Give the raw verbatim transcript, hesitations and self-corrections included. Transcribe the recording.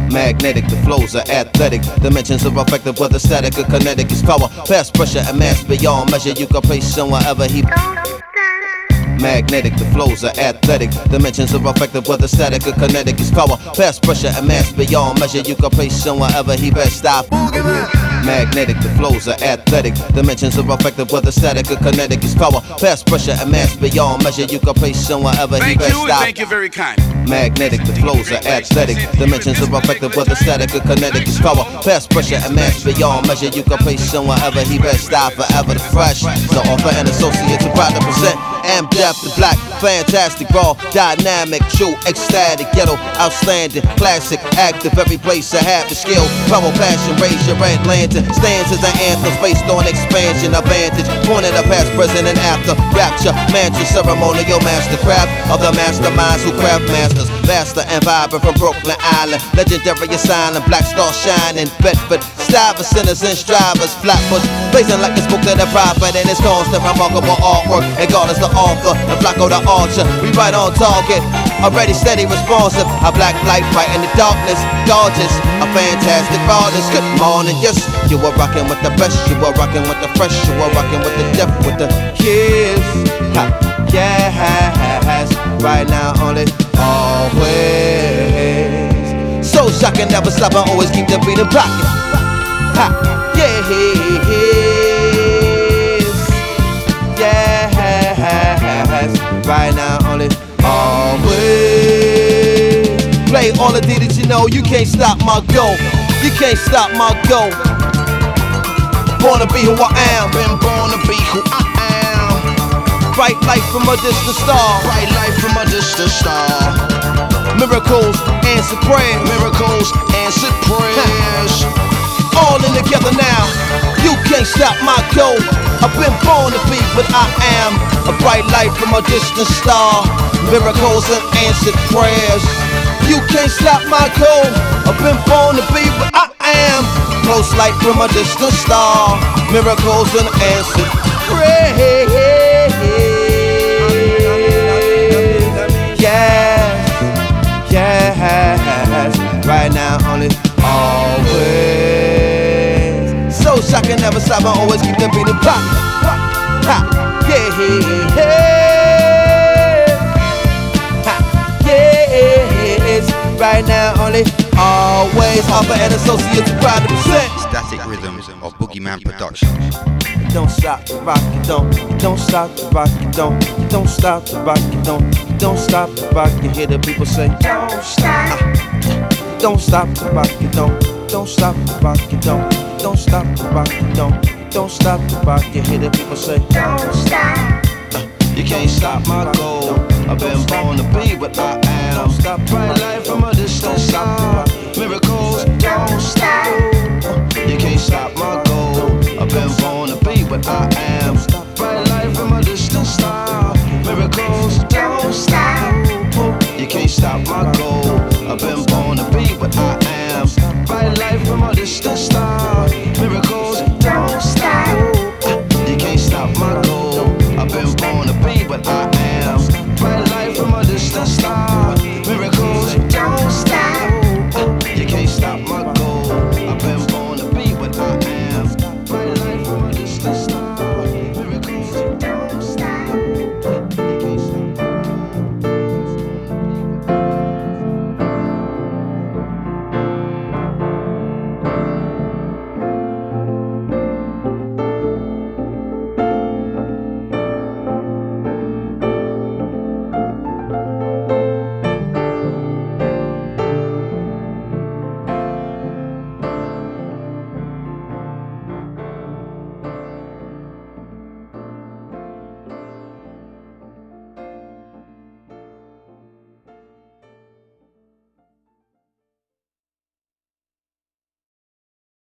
Magnetic, the flows are athletic. Dimensions are effective, whether static or kinetic is power. Past pressure and mass beyond measure. You can place him wherever he. Magnetic, the flows are athletic. Dimensions are effective, whether static or kinetic is power. Past pressure and mass beyond measure. You can place him wherever he best stop. Magnetic, the flows are athletic. Dimensions are effective, whether static or kinetic is power. Past pressure and mass beyond measure. You can place him wherever he best stop. Thank you, very kind. Magnetic, the flows are athletic. Dimensions are effective, whether static or kinetic is power. Past pressure and mass beyond measure. You can place him wherever he best stop. Forever the fresh. So offer an associate to proud to present. Am deaf to black, fantastic, raw, dynamic, true, ecstatic, ghetto, outstanding, classic, active. Every place I have the skill, power, passion, raise your red lantern. Stands as an anthem, based on expansion, advantage. Pointed up past, present, and after. Rapture, mantra, ceremonial mastercraft of the masterminds who craft masters. Vaster and vibrant from Brooklyn Island. Legendary asylum, black star shining. Bedford, Stuyvesant, sinners and strivers. Flatbush, blazing like the smoke to the prophet. And it's constant, remarkable artwork. And God is the author, and Flacco the archer. We right on target, already steady, responsive. A black light right in the darkness, gorgeous. A fantastic artist. Good morning, yes. You were rocking with the best, you were rocking with the fresh, you were rocking with the deaf, with the kids. Ha, yes. Right now, only, always. So shocking, never stop, I always keep the beat in pocket. Ha, yeah, yes. Right now, only, always. Play all the D that you know, you can't stop my go. You can't stop my go. Born to be who I am. Been born to be who I am. Bright light from a distant star. Bright light from a distant star. Miracles, answered prayers. Miracles, answered prayers. All in together now. You can't stop my goal. I've been born to be what I am. A bright light from a distant star. Miracles and answered prayers. You can't stop my goal. I've been born to be what I am. Close light from a distant star. Miracles and answered prayers. Yes, yes. Right now, only, always. So shocking, never stop. I always keep the beat in pocket. Ha, yeah, ha, yes. Right now, only, always. Offer and associates proud to present. Static rhythms of Boogeyman Productions. Don't stop the rock, you don't, you don't stop the rock, you don't, you don't stop the rock, you don't, you don't stop the rock. You hear the people say, don't stop. Uh, don't stop the rock, you don't, don't stop the rock, you don't, don't stop the rock, you don't, don't stop the rock. You hear the people say, don't stop. Uh, you can't stop my goal. I've been born to be what I am. Don't stop bright light from a distant star. Miracles, don't stop. You can't stop my goal. I've been born to be what I am. Bright light from a distant star. Miracles, don't stop. You can't stop my goal. I've been born to be what I am. Bright light from a distant star.